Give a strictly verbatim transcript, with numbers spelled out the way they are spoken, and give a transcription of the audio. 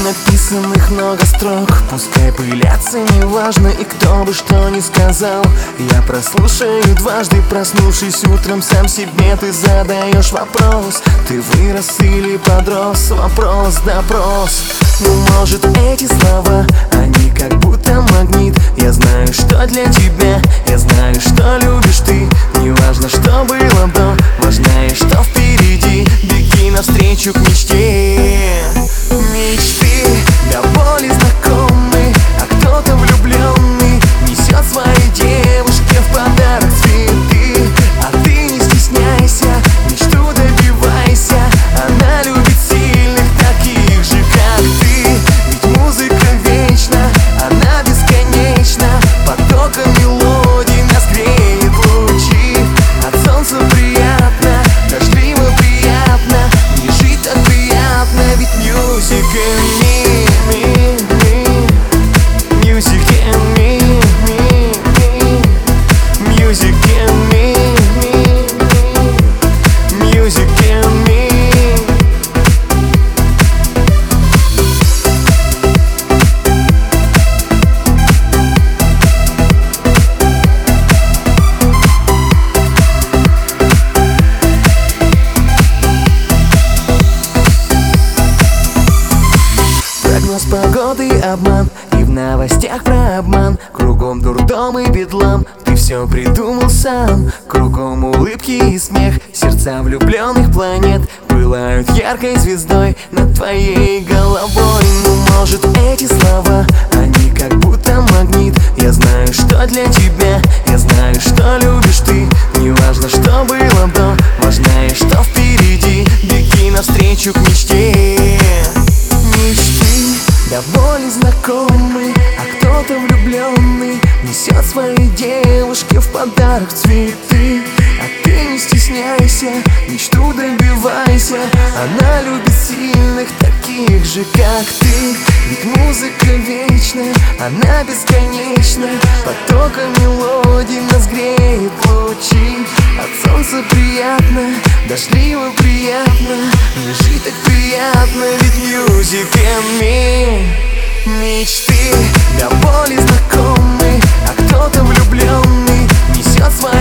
Написанных много строк, пускай пылятся, неважно, и кто бы что ни сказал. Я прослушаю дважды, проснувшись утром, сам себе ты задаешь вопрос: ты вырос или подрос? Вопрос, допрос. Ну, может, эти слова, они как будто магнит. Я знаю, что для тебя, я знаю, что любишь ты. Неважно, что было до, важнее, что впереди. Беги навстречу к мечте. Мечты до боли знакомы, а кто-то влюбленный несет своей девушке в подарок цветы. А ты не стесняйся, мечту добивайся, она любит сильных, таких же, как ты. Ведь музыка вечна, она бесконечна, потоком мелодий нас греет лучи. От солнца приятно, дождливо приятно, не жить так приятно, ведь music and me, me, me. Music and me, me, me. Music and me, me, me. Music and me. Прогноз погоды обман, и в новостях про обман. Кругом дурдом и бедлам, ты все придумал сам. Кругом улыбки и смех, сердца влюбленных планет пылают яркой звездой над твоей головой. Ну, может, эти слова, они как будто магнит. Я знаю, что для тебя, я знаю, что любишь ты. Неважно, что было до, важнее, что впереди. Беги навстречу к мечте. Мечты до боли знакомы, а кто-то влюбленный несет своей девушке в подарок цветы. А ты не стесняйся, мечту добивайся, она любит сильных, таких же, как ты. Ведь музыка вечна, она бесконечна, потоком мелодий нас греет лучи. От солнца приятно, дождливо приятно, не жить так приятно, ведь music and me. Мечты до боли знакомы, а кто-то влюбленный несет свои